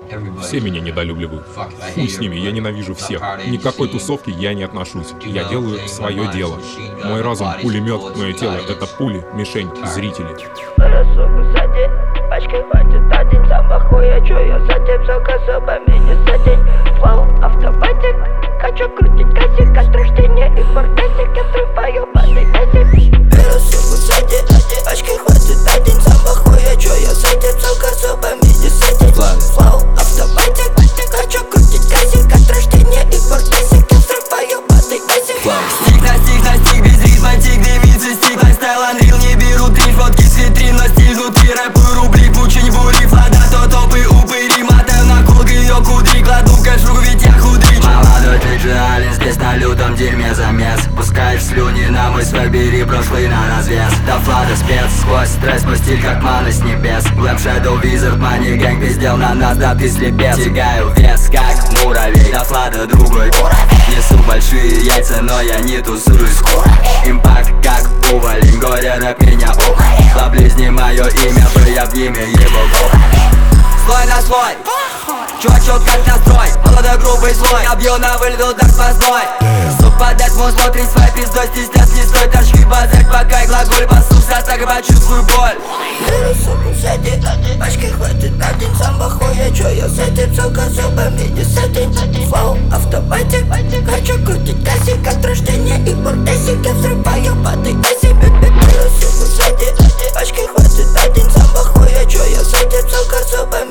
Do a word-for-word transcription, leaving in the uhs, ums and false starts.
Все меня недолюбливают. Хуй с ними, я ненавижу всех. Ни к какой тусовке я не отношусь. Я делаю свое дело. Мой разум — пулемет, мое тело — это пули, мишень, зрители. Пачкой хватит один, сам охуя, чё я с этим, сука, зубами не садить. Флоу, автоматик, хочу крутить косик, от рождения и фортесик, я взрываю падай эсик. Беру суку сзади, пачкой хватит один, сам охуя, чё я с этим, сука, зубами не садить. Флоу, автоматик, хочу крутить косик, от рождения и фортесик, я взрываю падай эсик. Стик на стик на стик, без ритма, тик, девицы, стик, лайфстайл, анрил, не беру дрин, фотки с витрин, но стиль внутри, рэпую рубли. Учень бури, флада, то топы, упыри. Мотаю на колки, ее кудри. Кладу кэш в руку, ведь я худрич. Молодой джиджиалин, здесь на лютом дерьме замес. Пускаешь слюни на мой свек, бери прошлый на развес. Да флада спец, сквозь стресс, мой стиль как мана с небес. Глэм, Shadow, Wizard, Money Gang, пиздел на нас, да ты слепец. Тягаю вес, как муравей, да флада другой уровень. Несу большие яйца, но я не тусуюсь скоро. Импакт как увалень, горе рэп меня уморил. Поблизни мое имя, бы я в имя его был. Слой на слой, чувачок как настрой. Молодой грубый слой, я бью на вылет, удар сквозной. Совпадает мой смотри своей пиздой, стесняться не стоит. Торчки базарь, пока и глаголь басуся, так и почувствую боль. Беру суку сзади, пачкой хватит один, сам охуя, чё я с этим, сука, зубами не садить. Флоу, автоматик, хочу крутить косик, от рождения и фортесик, я взрываю падай эсик. Беру суку сзади, пачкой хватит один, сам охуя, чё я с этим, сука, зубами